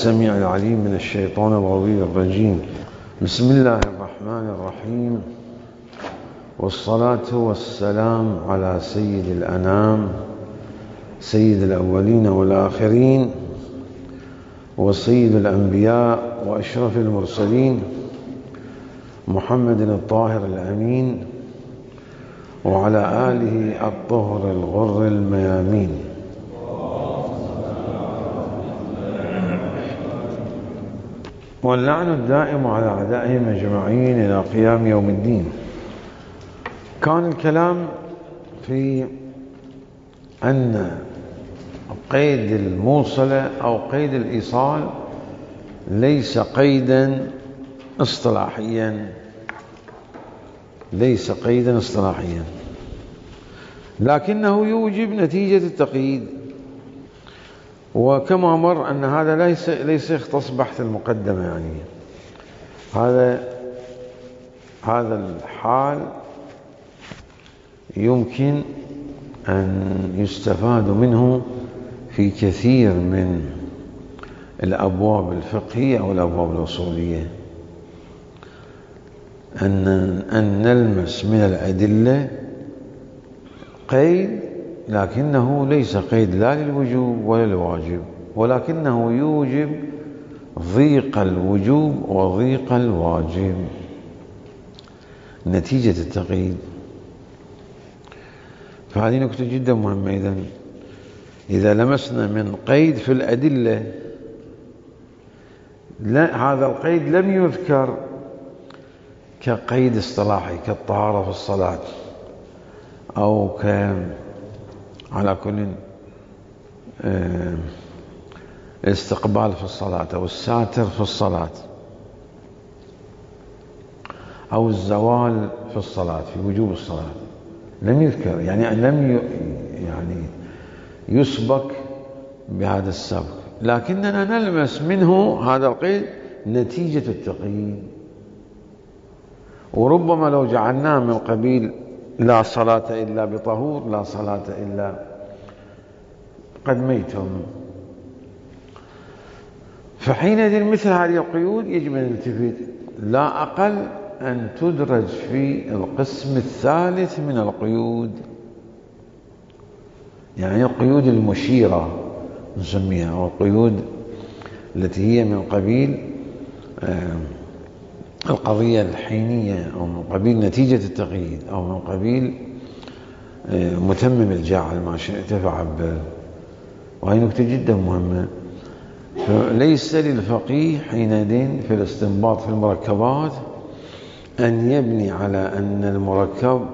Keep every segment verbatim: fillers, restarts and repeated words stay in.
السميع العليم من الشيطان الغوي الرجيم. بسم الله الرحمن الرحيم، والصلاة والسلام على سيد الأنام، سيد الأولين والآخرين، وسيد الأنبياء وأشرف المرسلين، محمد الطاهر الأمين، وعلى آله الطهر الغر الميامين. واللعن الدائم على أعدائهم أجمعين إلى قيام يوم الدين. كان الكلام في أن قيد الموصلة أو قيد الإيصال ليس قيدا اصطلاحيا، ليس قيدا اصطلاحيا، لكنه يوجب نتيجة التقييد. وكما مر أن هذا ليس ليس يختص بحث المقدمة، يعني هذا هذا الحال يمكن أن يستفاد منه في كثير من الأبواب الفقهية أو الأبواب الأصولية، أن أن نلمس من الأدلة قيد، لكنه ليس قيد لا للوجوب ولا للواجب، ولكنه يوجب ضيق الوجوب وضيق الواجب نتيجة التقييد. فهذه نكتة جدا مهمة. إذن إذا لمسنا من قيد في الأدلة، لا، هذا القيد لم يذكر كقيد اصطلاحي كالطهارة في الصلاة، أو ك على كل الاستقبال في الصلاة، أو الساتر في الصلاة، أو الزوال في الصلاة، في وجوب الصلاة، لم يذكر، يعني لم يعني يسبق بهذا السبق، لكننا نلمس منه هذا القيد نتيجة التقييد. وربما لو جعلناه من قبيل لا صلاة إلا بطهور، لا صلاة إلا قد ميتم، فحينئذ مثل هذه القيود يجب أن نلتفت، لا أقل أن تدرج في القسم الثالث من القيود، يعني القيود المشيرة نسميها، أو القيود التي هي من قبيل القضية الحينية، أو من قبيل نتيجة التقييد، أو من قبيل متمم الجعل، ما شئت فعبر. وهي نكتة جدا مهمة. ليس للفقيه حينئذ في الاستنباط في المركبات أن يبني على أن المركب،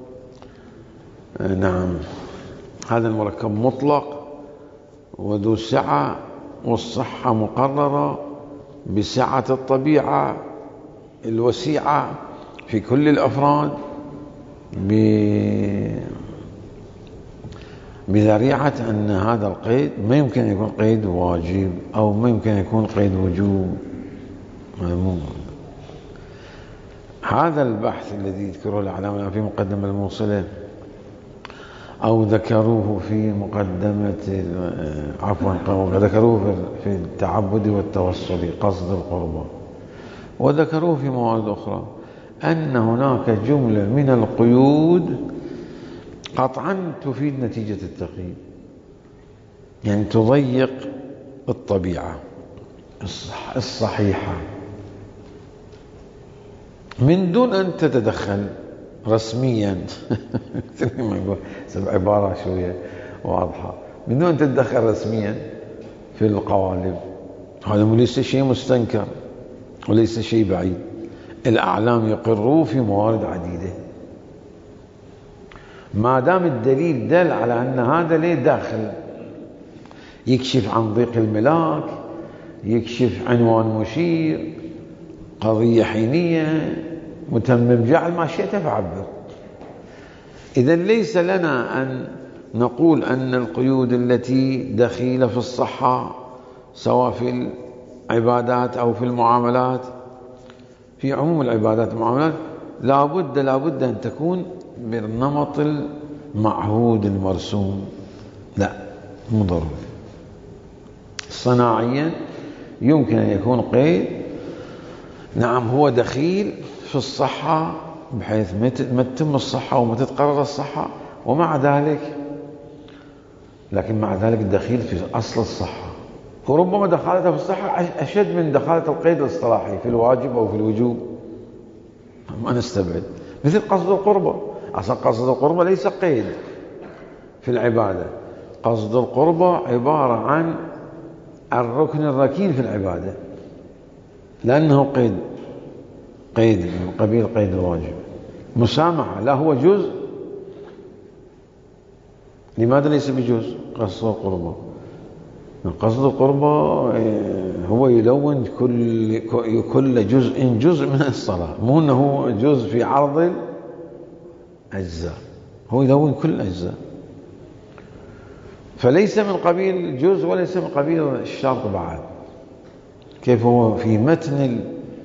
نعم، هذا المركب مطلق وذو سعة، والصحة مقررة بسعة الطبيعة الوسيعة في كل الأفراد، بذريعة أن هذا القيد ما يمكن يكون قيد واجب، أو ما يمكن يكون قيد وجوب. هذا البحث الذي يذكره العلماء في مقدمة الموصلة، أو ذكروه في مقدمة، عفوا ذكروه في التعبد والتوسل قصد القربة، وذكروه في موارد أخرى، أن هناك جملة من القيود قطعا تفيد نتيجة التقييد، يعني تضيق الطبيعة الصحيحة من دون أن تتدخل رسميا ما نقول عبارة شوية واضحة، من دون أن تتدخل رسميا في القوالب. هذا ليس شيء مستنكر وليس شيء بعيد، الأعلام يقروا في موارد عديدة، ما دام الدليل دل على أن هذا ليه داخل، يكشف عن ضيق الملاك، يكشف عنوان مشير، قضية حينية، متمم جعل، ما شئت فعبر. إذن ليس لنا أن نقول أن القيود التي دخيلة في الصحة، سواء في العبادات أو في المعاملات، في عموم العبادات والمعاملات، لابد لابد أن تكون بالنمط المعهود المرسوم، لا، مو ضروري. صناعيا يمكن أن يكون قيد نعم هو دخيل في الصحة بحيث ما تتم الصحة وما تتقرر الصحة، ومع ذلك لكن مع ذلك الدخيل في أصل الصحة، وربما دخالته في الصحة أشد من دخالة القيد الاصطلاحي في الواجب أو في الوجوب، ما نستبعد. مثل قصد القربة، أصلا قصد القربة ليس قيد في العبادة، قصد القربة عبارة عن الركن الركين في العبادة، لأنه قيد قيد من قبيل قيد الواجب. مسامحة لا هو جزء، لماذا ليس بجزء قصد القربة؟ قصد القربة هو يلون كل كل جزء جزء من الصلاة، مو أنه جزء في عرض الأجزاء، هو يلون كل الأجزاء، فليس من قبيل الجزء وليس من قبيل الشرط بعد، كيف هو في متن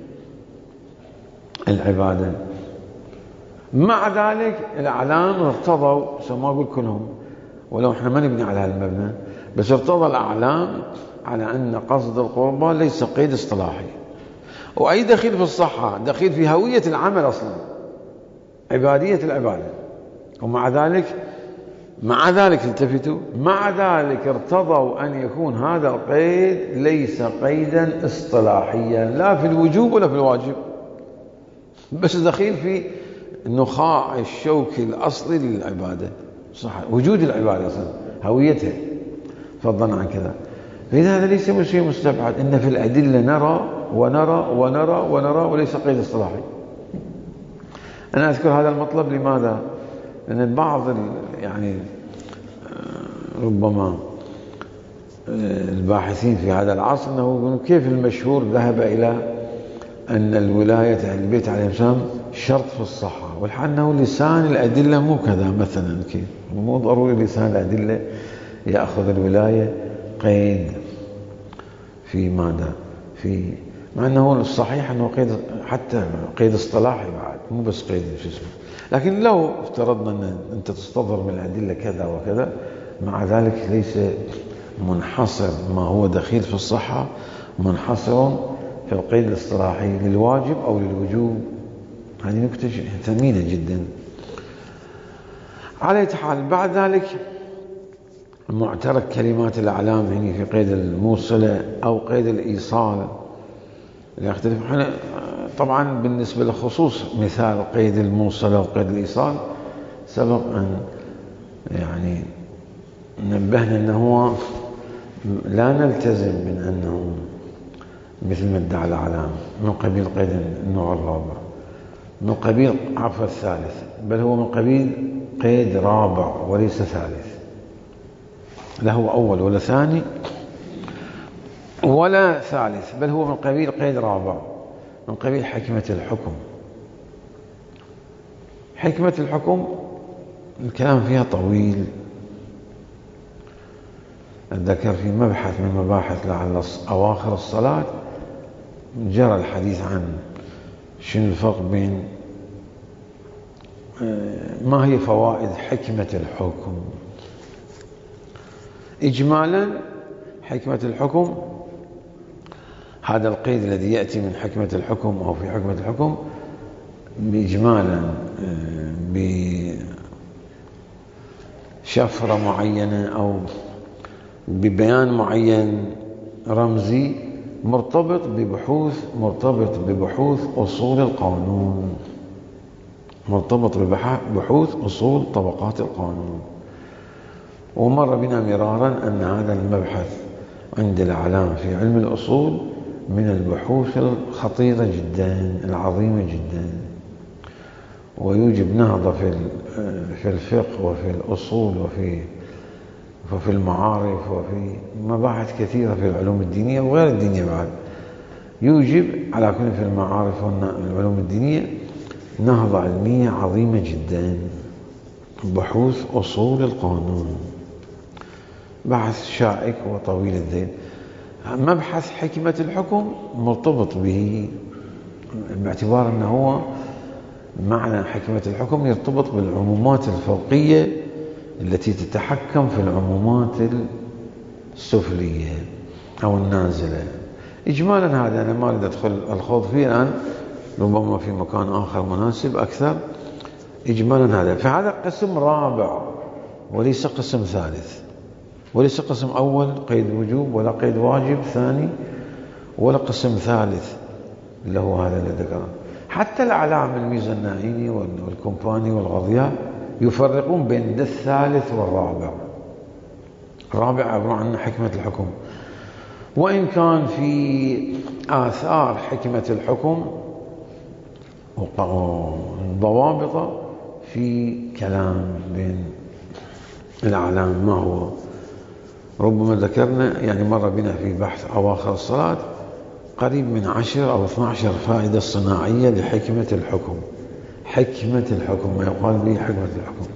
العبادة. مع ذلك الأعلام ارتضوا، ما أقول كلهم ولو احنا ما نبني على هذا المبنى، بس ارتضى الأعلام على أن قصد القربة ليس قيد اصطلاحي، وأي دخيل في الصحة دخيل في هوية العمل أصلا، عبادية العبادة، ومع ذلك مع ذلك التفتوا مع ذلك ارتضوا أن يكون هذا القيد ليس قيدا اصطلاحيا لا في الوجوب ولا في الواجب، بس دخيل في نخاع الشوك الأصلي للعبادة، صح، وجود العبادة أصلا هويتها، فضلا عن كذا. فإذا هذا ليس شيء مستبعد، إن في الأدلة نرى ونرى ونرى ونرى وليس قيد اصطلاحي. أنا أذكر هذا المطلب لماذا؟ لأن بعض يعني ربما الباحثين في هذا العصر أنه يقولون كيف المشهور ذهب إلى أن الولاية أهل البيت عليهم السلام شرط في الصحة، والحال أنه لسان الأدلة مو كذا مثلا، كيف مو ضروري لسان الأدلة يأخذ الولاية قيد في ماذا في، مع أنه الصحيح أنه قيد حتى قيد اصطلاحي بعد، مو بس قيد شو اسمه. لكن لو افترضنا أن أنت تستظهر من الأدلة كذا وكذا، مع ذلك ليس منحصر ما هو دخيل في الصحة منحصر في القيد الاصطلاحي للواجب أو للوجوب. هذه نكتة ثمينة جدا. على أي حال بعد ذلك معترك كلمات الأعلام هنا في قيد الموصلة أو قيد الإيصال يختلف. طبعا بالنسبة لخصوص مثال قيد الموصلة وقيد الإيصال سبق أن يعني نبهنا أنه لا نلتزم من أنه مثل ما ادعى الأعلام من قبيل قيد النوع الرابع، من قبيل عفوا الثالث، بل هو من قبيل قيد رابع وليس ثالث، لا هو أول ولا ثاني ولا ثالث، بل هو من قبيل قيد رابع، من قبيل حكمة الحكم. حكمة الحكم الكلام فيها طويل، أتذكر في مبحث من مباحث لعل أواخر الصلاة جرى الحديث عن شنو الفرق بين ما هي فوائد حكمة الحكم. إجمالا حكمة الحكم هذا القيد الذي يأتي من حكمة الحكم أو في حكمة الحكم بإجمالا بشفرة معينة أو ببيان معين رمزي مرتبط ببحوث مرتبط ببحوث أصول القانون، مرتبط ببحوث أصول طبقات القانون. ومر بنا مرارا أن هذا المبحث عند الأعلام في علم الأصول من البحوث الخطيرة جدا العظيمة جدا، ويوجب نهضة في في الفقه وفي الأصول وفي وفي المعارف وفي مباحث كثيرة في العلوم الدينية وغير الدينية بعد. يوجب على كل في المعارف والعلوم الدينية نهضة علمية عظيمة جدا، بحوث أصول القانون، بحث شائك وطويل الذيل. مبحث حكمة الحكم مرتبط به باعتبار أنه هو معنى حكمة الحكم يرتبط بالعمومات الفوقية التي تتحكم في العمومات السفلية أو النازلة. إجمالا هذا أنا ما أريد أدخل الخوض فيه الآن، ربما في مكان آخر مناسب أكثر. إجمالا هذا، فهذا قسم رابع وليس قسم ثالث، وليس قسم أول قيد وجوب ولا قيد واجب ثاني ولا قسم ثالث اللي هو هذا اللي ذكره. حتى الأعلام الميزانائيني والكومباني والغضياء يفرقون بين الثالث والرابع. الرابع عبارة عن حكمة الحكم، وإن كان في آثار حكمة الحكم وضوابط في كلام بين الأعلام. ما هو ربما ذكرنا يعني مر بنا في بحث أواخر الصلاة قريب من عشر أو اثنى عشر فائدة صناعية لحكمة الحكم. حكمة الحكم، ما يقال به حكمة الحكم.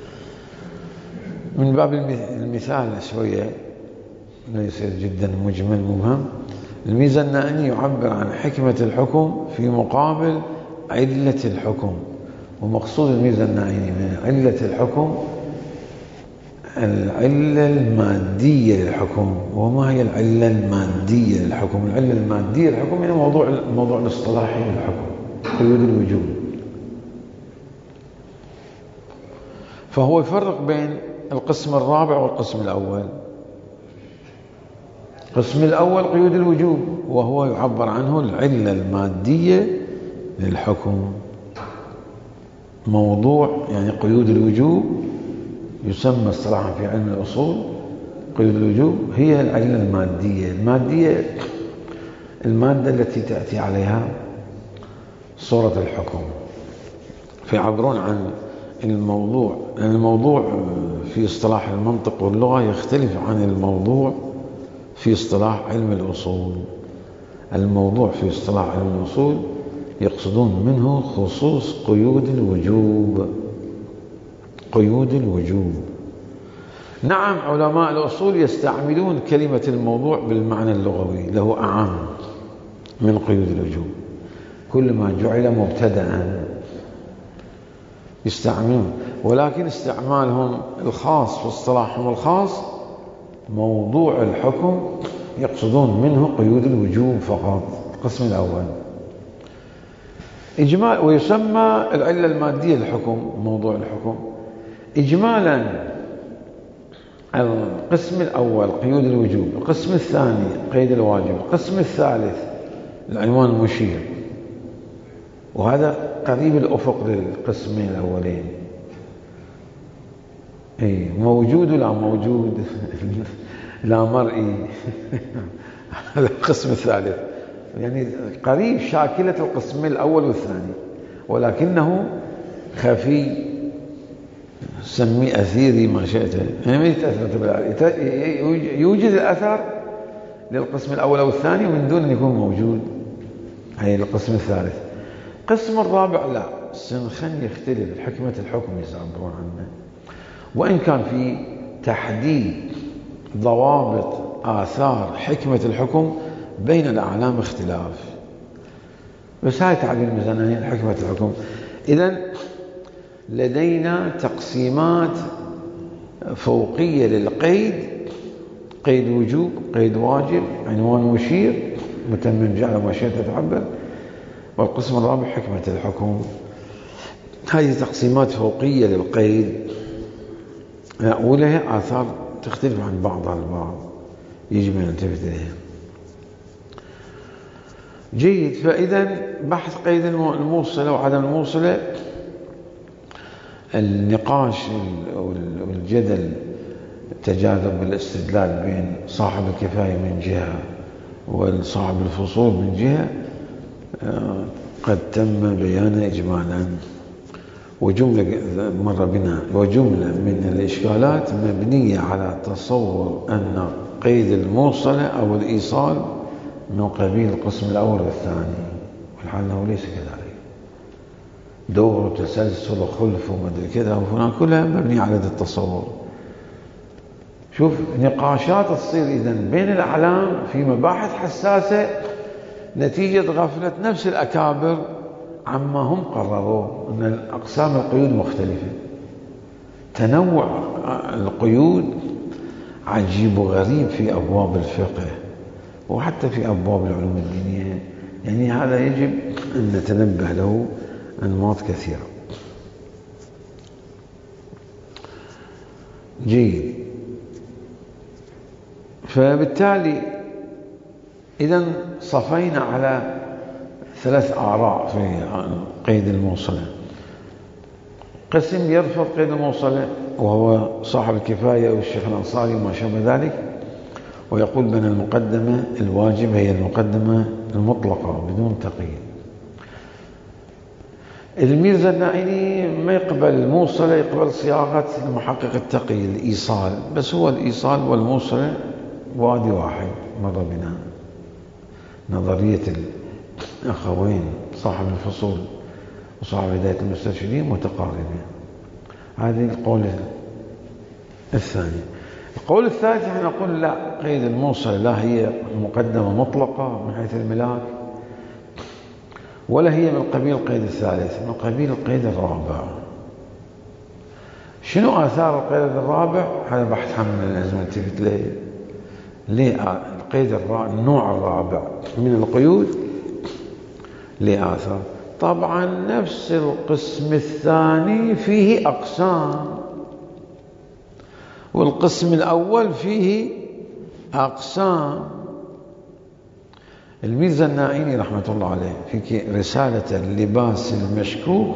من باب المثال شوية ليس جدا مجمل مبهم، الميزانائي يعبر عن حكمة الحكم في مقابل علة الحكم. ومقصود الميزانائي من علة الحكم العلة المادية للحكم. وما هي العلة المادية للحكم؟ العلة المادية للحكم يعني موضوع الموضوع الاصطلاحي للحكم، قيود الوجوب. فهو يفرق بين القسم الرابع والقسم الأول. القسم الأول قيود الوجوب، وهو يعبر عنه العلة المادية للحكم. موضوع يعني قيود الوجوب يسمى اصطلاحا في علم الأصول قيود الوجوب هي العلة المادية. المادية المادة التي تأتي عليها صورة الحكم. فيعبرون عن الموضوع، يعني الموضوع في اصطلاح المنطق واللغة يختلف عن الموضوع في اصطلاح علم الأصول. الموضوع في اصطلاح علم الأصول يقصدون منه خصوص قيود الوجوب. قيود الوجوب. نعم، علماء الأصول يستعملون كلمة الموضوع بالمعنى اللغوي، له أعم من قيود الوجوب. كل ما جعل مبتدأ يستعملون، ولكن استعمالهم الخاص في اصطلاحهم الخاص موضوع الحكم يقصدون منه قيود الوجوب فقط. القسم الأول إجمال، ويسمى العلة المادية للحكم موضوع الحكم. إجمالا القسم الأول قيود الوجوب، القسم الثاني قيد الواجب، القسم الثالث العنوان المشير. وهذا قريب الأفق للقسمين الأولين. أي موجود ولا موجود لا مرئي هذا القسم الثالث، يعني قريب شاكلة القسم الأول والثاني، ولكنه خفي. سميه أثيري ما شئت، يعني يوجد الأثر للقسم الأول أو الثاني من دون أن يكون موجود. هي القسم الثالث. القسم الرابع لا، السنخن يختلف، حكمة الحكم يعبرون عنه، وإن كان في تحديد ضوابط آثار حكمة الحكم بين الأعلام اختلاف. بس هاي تعبير الميزانائي حكمة الحكم. إذن لدينا تقسيمات فوقية للقيد: قيد وجوب، قيد واجب، عنوان مشير، متمم جعل ما شئت تعبر. والقسم الرابع حكمة الحكم. هذه تقسيمات فوقية للقيد ولها آثار تختلف عن بعضها البعض، يجب أن نلتفت إليها. جيد. فإذا بحث قيد الموصلة وعدم الموصلة، النقاش والجدل تجاذب الاستدلال بين صاحب الكفاية من جهة وصاحب الفصول من جهة قد تم بيانه إجمالا. وجملة مر بنا وجملة من الإشكالات مبنية على تصور أن قيد الموصلة أو الإيصال من قبيل القسم الأول والثاني، والحال أنه ليس كذلك. دور وتسلسل وخلف ومدري كذا وفلان كلها مبنية على هذا التصور. شوف نقاشات تصير إذن بين الأعلام في مباحث حساسة نتيجة غفلة نفس الأكابر عما هم قرروا، أن أقسام القيود مختلفة. تنوع القيود عجيب وغريب في أبواب الفقه، وحتى في أبواب العلوم الدينية. يعني هذا يجب أن نتنبه له أنماط كثيرة. جيد. فبالتالي إذا صفينا على ثلاث آراء في قيد الموصلة. قسم يرفض قيد الموصلة وهو صاحب الكفاية والشيخ الأنصاري وما شابه ذلك، ويقول بأن المقدمة الواجبة هي المقدمة المطلقة بدون تقييد. الميرزا النائلي ما يقبل الموصلة، يقبل صياغة المحقق التقي الإيصال، بس هو الإيصال والموصلة وادي واحد مر بنا. نظرية الأخوين صاحب الفصول وصاحب هداية المسترشدين متقاربة. هذه القول الثاني. القول الثالث احنا نقول لا، قيد الموصلة لا هي مقدمة مطلقة من حيث الملاك، ولا هي من قبيل القيد الثالث، من قبيل القيد الرابع. شنو آثار القيد الرابع؟ هذا بحث حمل لازم نلتفت له. ليه القيد الرابع النوع الرابع من القيود ليه آثار؟ طبعا نفس القسم الثاني فيه أقسام، والقسم الأول فيه أقسام. الميرزا النائلي رحمة الله عليه في رسالة اللباس المشكوك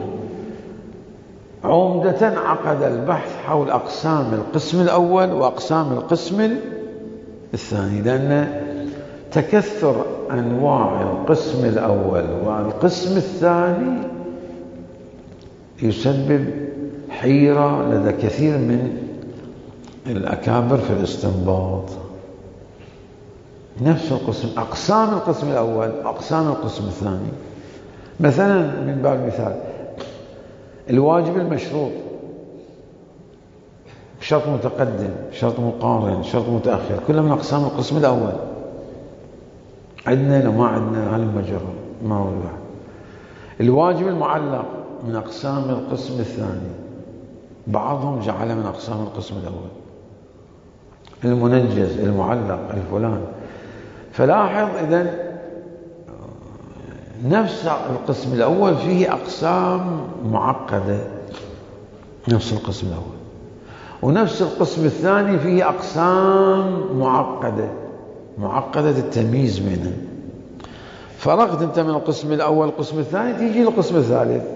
عمدة عقد البحث حول أقسام القسم الأول وأقسام القسم الثاني، لأن تكثر أنواع القسم الأول والقسم الثاني يسبب حيرة لدى كثير من الأكابر في الاستنباط. نفس القسم، أقسام القسم الأول، أقسام القسم الثاني. مثلا من باب المثال الواجب المشروط، شرط متقدم، شرط مقارن، شرط متأخر، كلها من أقسام القسم الأول. عندنا لو ما عندنا هل مجرد ما هو الواحد. الواجب المعلق من أقسام القسم الثاني، بعضهم جعله من أقسام القسم الأول. المنجز، المعلق، الفلان. فلاحظ إذن نفس القسم الأول فيه أقسام معقدة، نفس القسم الأول، ونفس القسم الثاني فيه أقسام معقدة، معقدة التمييز بينها. فرقت أنت من القسم الأول القسم الثاني، تيجي للقسم الثالث.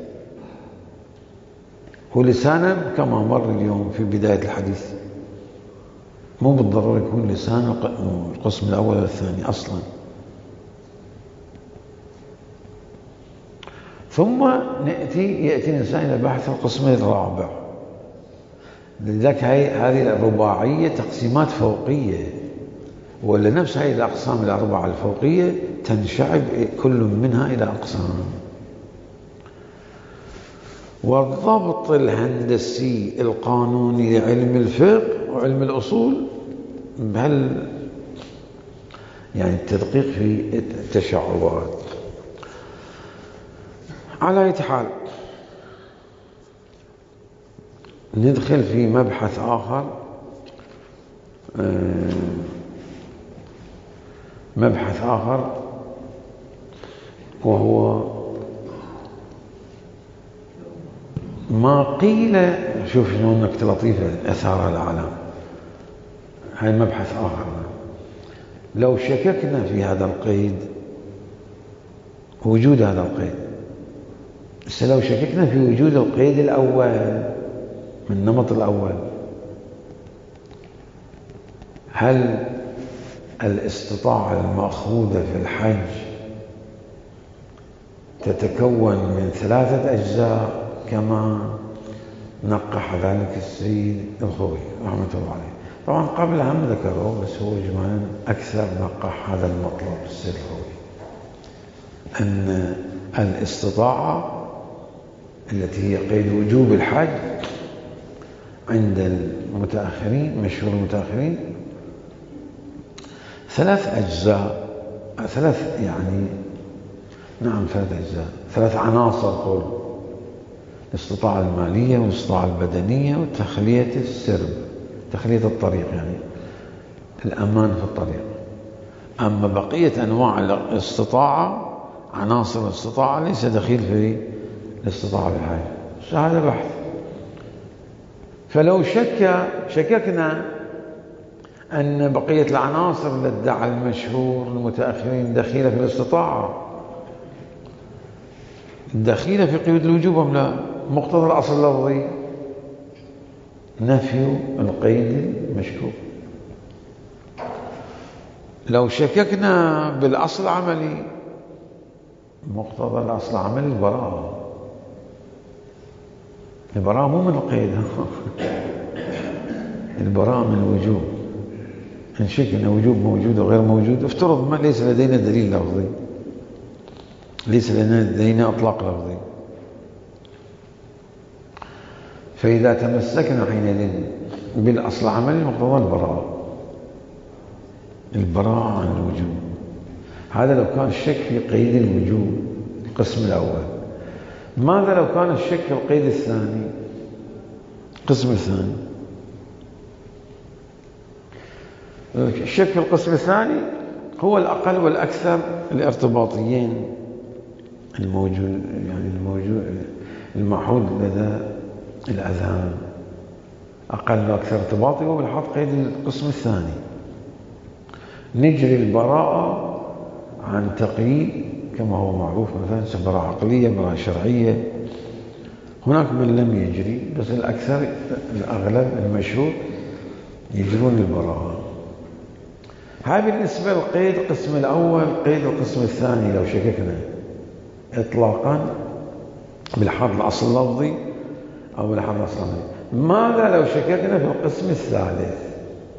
ولسانا كما مر اليوم في بداية الحديث مو بالضرورة يكون لسان القسم الأول والثاني أصلا. ثم نأتي يأتي الإنسان إلى بحث القسم الرابع. لذلك هذه الرباعية تقسيمات فوقية، ولا نفس هذه الأقسام الأربعة الفوقية تنشعب كل منها إلى أقسام. والضبط الهندسي القانوني لعلم الفقه وعلم الأصول بهال يعني التدقيق في التشعبات. على أي حال ندخل في مبحث آخر، مبحث آخر وهو ما قيل. شوف شنو نكتة لطيفة أثارها العالم. هاي مبحث آخر. لو شككنا في هذا القيد، وجود هذا القيد، بس لو شككنا في وجود القيد الأول من النمط الأول، هل الاستطاعة المأخوذة في الحج تتكون من ثلاثة أجزاء كما نقح ذلك السيد الخوي رحمة الله عليه؟ طبعا قبل هم ذكروا، بس هو إجمالا أكثر نقح هذا المطلب السيد الخوي، أن الاستطاعة التي هي قيد وجوب الحج عند المتأخرين، مشهور المتأخرين، ثلاث أجزاء، ثلاث يعني نعم ثلاث أجزاء، ثلاث عناصر. قول الاستطاعة المالية والاستطاعة البدنية وتخلية السرب، تخلية الطريق، يعني الأمان في الطريق. أما بقية أنواع الاستطاعة، عناصر الاستطاعة ليس دخيل في الاستطاعة بالحاجة. هذا بحث. فلو شك شككنا أن بقية العناصر اللي ادعى المشهور المتأخرين دخيلة في الاستطاعة دخيلة في قيود الوجوب أم لا؟ مقتضى الأصل اللفظي نفي القيد المشكوك. لو شككنا بالأصل العملي مقتضى الأصل العملي البراءة. البراءة مو من القيد البراءة من الوجوب. إن شكنا وجوب موجود وغير موجود، افترض ما ليس لدينا دليل لفظي، ليس لدينا إطلاق لفظي، فإذا تمسكنا حينئذ بالأصل العملي مقتضى البراءة، البراءة عن الوجوب. هذا لو كان الشك في قيد الوجوب القسم الأول. ماذا لو كان الشك في القيد الثاني القسم الثاني؟ الشك في القسم الثاني هو الأقل والأكثر الارتباطيين الموجود، يعني الموجود المعهود لدى الأذهان. أقل وأكثر ارتباطي هو بالحط قيد القسم الثاني. نجري البراءة عن تقييد كما هو معروف، مثلا براءة عقلية، براءة شرعية. هناك من لم يجري، بس الأكثر الأغلب المشهور يجرون البراءة. هاي بالنسبة للقيد القسم الأول. قيد القسم الثاني لو شككنا إطلاقا بالحظ الأصل اللفظي أو بالحظ الأصل العملي. ماذا لو شككنا في القسم الثالث؟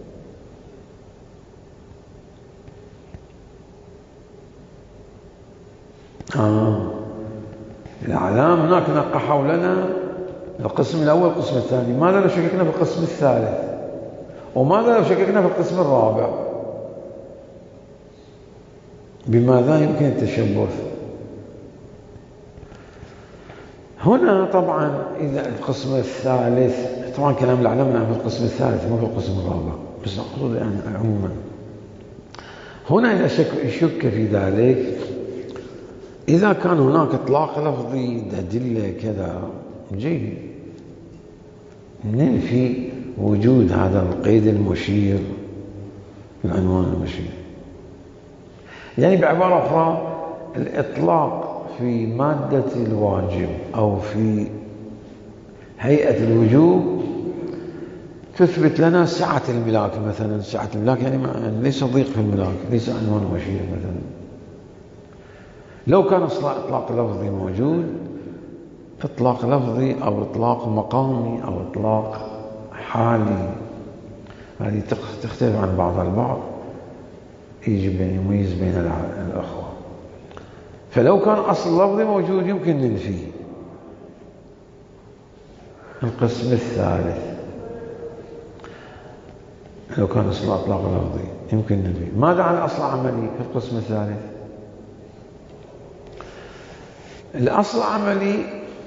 آه. الأعلام هناك نقحوا لنا القسم الأول والقسم الثاني. ماذا لو شككنا في القسم الثالث؟ وماذا لو شككنا في القسم الرابع؟ بماذا يمكن التشبث؟ هنا طبعا إذا القسم الثالث، طبعا كلام العلماء في القسم الثالث مو في القسم الرابع، بس أقصد يعني عموما. هنا إذا شك, شك في ذلك، إذا كان هناك إطلاق لفظي أدلة كذا جيد، ننفي وجود هذا القيد المشير، العنوان المشير. يعني بعبارة أخرى، الإطلاق في مادة الواجب أو في هيئة الوجوب تثبت لنا سعة الملاك مثلا. سعة الملاك يعني ليس ضيق في الملاك، ليس عنوان مشير مثلا. لو كان إطلاق لفظي موجود، إطلاق لفظي أو إطلاق مقامي أو إطلاق حالي، هذه تختلف عن بعضها البعض، يجب أن يميز بين الأخوة. فلو كان أصل لفظي موجود يمكن ننفيه. القسم الثالث لو كان أصل إطلاق لفظي يمكن ننفيه. ماذا عن الأصل العملي في القسم الثالث؟ الأصل العملي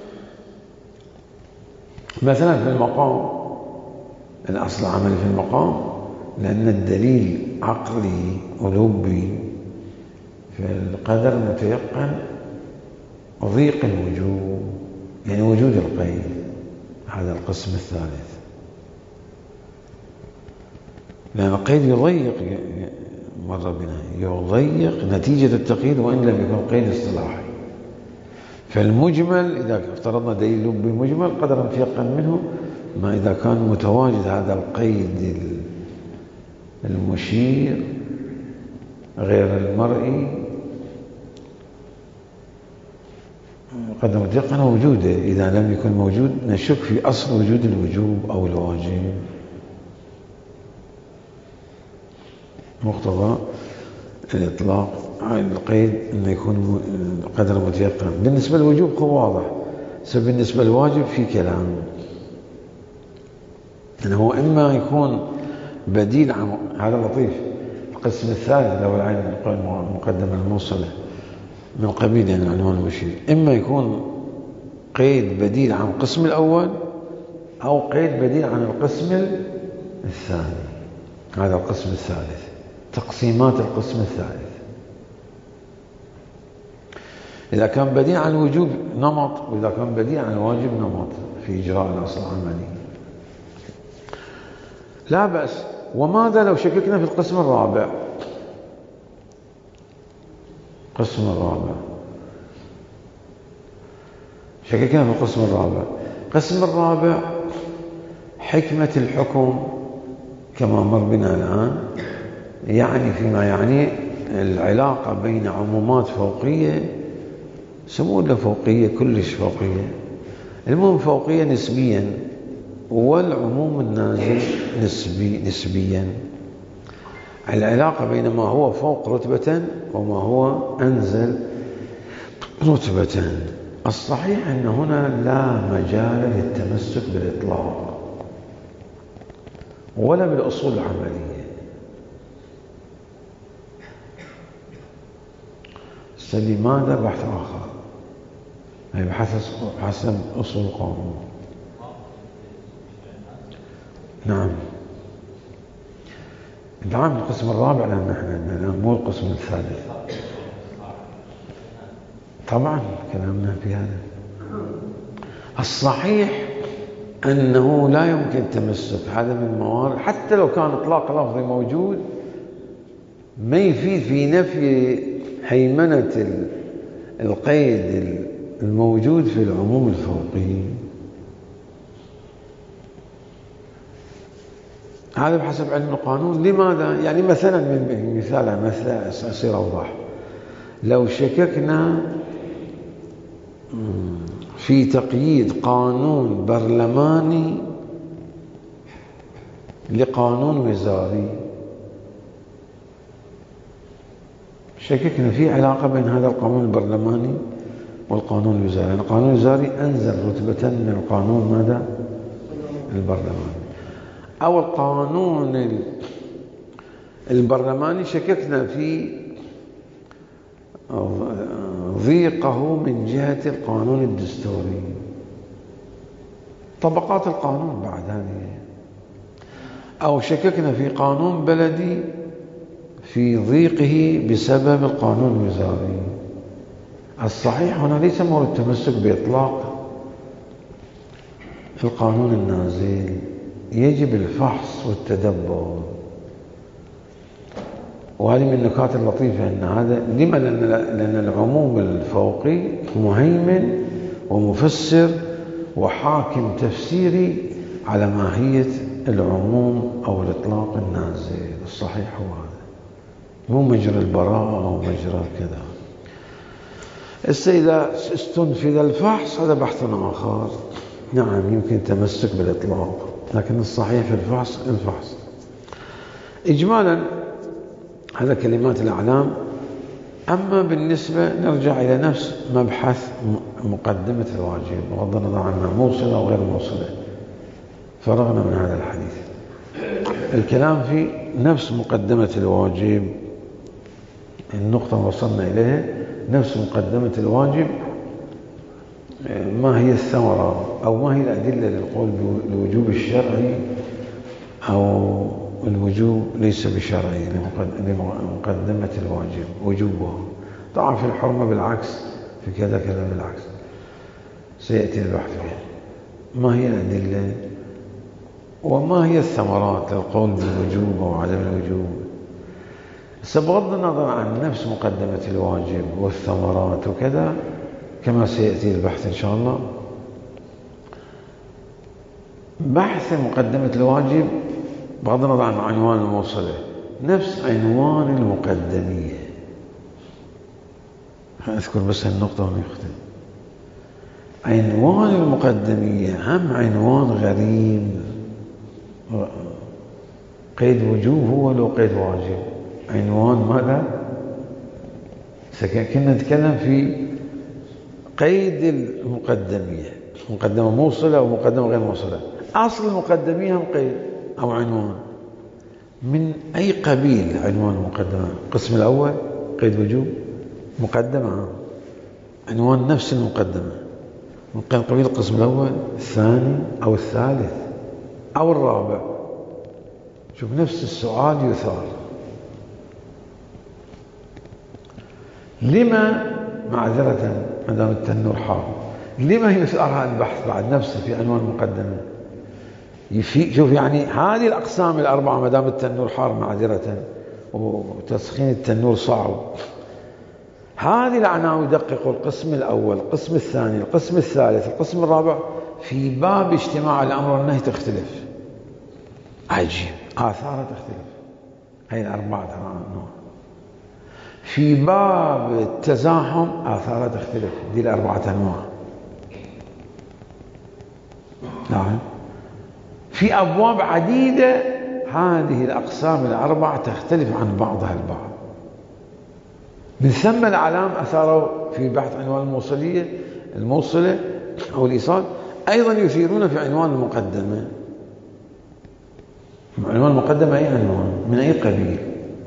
مثلا في المقام، الأصل العملي في المقام لأن الدليل عقلي ولبي في القدر المتيقن ضيق الوجوب، يعني وجود القيد. هذا القسم الثالث، لأن القيد يضيق، مر بنا يضيق نتيجة التقييد وإن لم يكن قيد اصطلاحي. فالمجمل إذا افترضنا دليل لبي مجمل قدر متيقن منه، ما إذا كان متواجد هذا القيد المشير غير المرئي قدر متيقن وجوده. إذا لم يكن موجود نشك في أصل وجود الوجوب أو الواجب. مقتضى الإطلاق على القيد أنه يكون قدر متيقن. بالنسبة للوجوب هو واضح، بس بالنسبة للواجب في كلام، أنه إما يكون بديل عن هذا لطيف. القسم الثالث لو العين المقدمة الموصلة من قبيل يعني العنوان المشير، إما يكون قيد بديل عن القسم الأول أو قيد بديل عن القسم الثاني. هذا القسم الثالث تقسيمات القسم الثالث. إذا كان بديع عن الوجوب نمط، وإذا كان بديع عن الواجب نمط في إجراء الأصل العملي. لا بأس. وماذا لو شككنا في القسم الرابع؟ القسم الرابع شككنا في القسم الرابع. القسم الرابع حكمة الحكم كما مر بنا الآن، يعني فيما يعني العلاقة بين عمومات فوقية، سموه فوقية كلش فوقية، المهم فوقية نسبيا، والعموم النازل نسبي نسبيا. العلاقة بين ما هو فوق رتبة وما هو أنزل رتبة. الصحيح أن هنا لا مجال للتمسك بالإطلاق ولا بالأصول العملية. لماذا؟ بحث آخر، أي بحث حسب أصول القانون. نعم نعم القسم الرابع، لأن احنا مو القسم الثالث. طبعا كلامنا في هذا. الصحيح أنه لا يمكن تمسك هذا من الموارد، حتى لو كان إطلاق لفظي موجود ما يفيد في نفي هيمنة القيد الموجود في العموم الفوقي. هذا بحسب علم القانون. لماذا؟ يعني مثلا من مثال مثلا أصير أوضح. لو شككنا في تقييد قانون برلماني لقانون وزاري، شككنا في علاقة بين هذا القانون البرلماني والقانون الوزاري. يعني القانون الوزاري أنزل رتبة من القانون ماذا؟ البرلماني. أو القانون البرلماني شككنا في ضيقه من جهة القانون الدستوري. طبقات القانون بعد هذه. أو شككنا في قانون بلدي في ضيقه بسبب القانون الوزاري. الصحيح هنا ليس مورد التمسك بإطلاق القانون النازل، يجب الفحص والتدبر. وهذه من النكات اللطيفة أن هذا لما؟ لأن العموم الفوقي مهيمن ومفسر وحاكم تفسيري على ماهية العموم أو الإطلاق النازل. الصحيح هو هذا، مو مجرى البراءة أو مجرى كذا. إذا استنفذ الفحص هذا بحث آخر. نعم يمكن تمسك بالإطلاق، لكن الصحيح في الفحص الفحص. إجمالا هذا كلمات الأعلام. أما بالنسبة نرجع إلى نفس مبحث مقدمة الواجب، بغض النظر عنها موصلة أو غير موصلة، فرغنا من هذا الحديث. الكلام في نفس مقدمة الواجب، النقطة وصلنا إليها. نفس مقدمة الواجب، ما هي الثمرة أو ما هي الأدلة للقول بالوجوب الشرعي أو الوجوب ليس بشرعي لمقدمة الواجب وجوبه. طبعا في الحرمة بالعكس، في كذا كذا بالعكس، سيأتي البحث فيها. ما هي الأدلة وما هي الثمرات للقول بالوجوب أو عدم الوجوب؟ بغض النظر عن نفس مقدمة الواجب والثمرات وكذا، كما سيأتي البحث إن شاء الله. بحث مقدمة الواجب بغض النظر عن عنوان الموصلة نفس عنوان المقدمية. أذكر بس النقطة ونختم. عنوان المقدمية هم عنوان غريب، قيد وجوب هو لو قيد واجب. عنوان ماذا؟ كنا نتكلم في قيد المقدمية، مقدمة موصلة أو مقدمة غير موصلة. أصل المقدمية هم قيد أو عنوان. من أي قبيل عنوان المقدمة؟ القسم الأول قيد وجوب، مقدمة عنوان نفس المقدمة، من قبيل القسم الأول الثاني أو الثالث أو الرابع. شوف نفس السؤال يثار. لما معذرة مدام التنور حار لما يسأل هذا البحث بعد نفسه في عنوان المقدمة؟ شوف يعني هذه الأقسام الأربعة مدام التنور حار معذرة وتسخين التنور صعب، هذه العناوين يدققوا القسم الأول، القسم الثاني، القسم الثالث، القسم الرابع، في باب اجتماع الأمر والنهي تختلف. عجيب، آثارها تختلف. هي الأربعة أنواع. في باب التزاحم آثارها تختلف. دي الأربعة أنواع. نعم. في أبواب عديدة هذه الأقسام الأربعة تختلف عن بعضها البعض. من ثم العلام أثاروا في بحث عنوان الموصلية الموصلة أو الإيصال أيضا يثيرون في عنوان المقدمة. عنوان المقدمة أي عنوان؟ من أي قبيل؟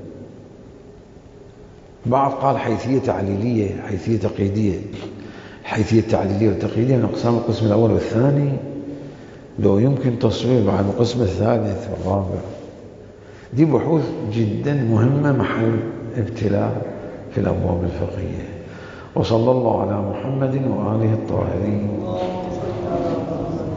بعض قال حيثية تعليلية، حيثية تقييدية. الحيثية التعليلية والتقييدية من أقسام القسم الأول والثاني، لو يمكن تصوير بعد القسم الثالث والرابع. دي بحوث جدا مهمة محل ابتلاء في الأبواب الفقهية. وصلى الله على محمد وآله الطاهرين.